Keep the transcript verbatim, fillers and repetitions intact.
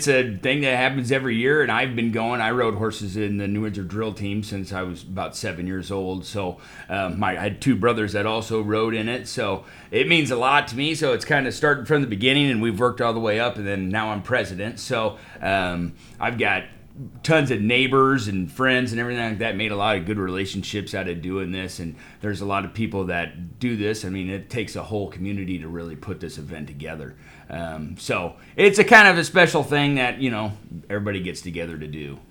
It's a thing that happens every year, and I've been going. I rode horses in the New Windsor drill team since I was about seven years old. So um, my, I had two brothers that also rode in it. So it means a lot to me. So it's kind of started from the beginning, and we've worked all the way up, and then now I'm president. So um, I've got tons of neighbors and friends and everything like that. Made a lot of good relationships out of doing this, and there's a lot of people that do this. I mean, it takes a whole community to really put this event together. Um, so it's a kind of a special thing that, you know, everybody gets together to do.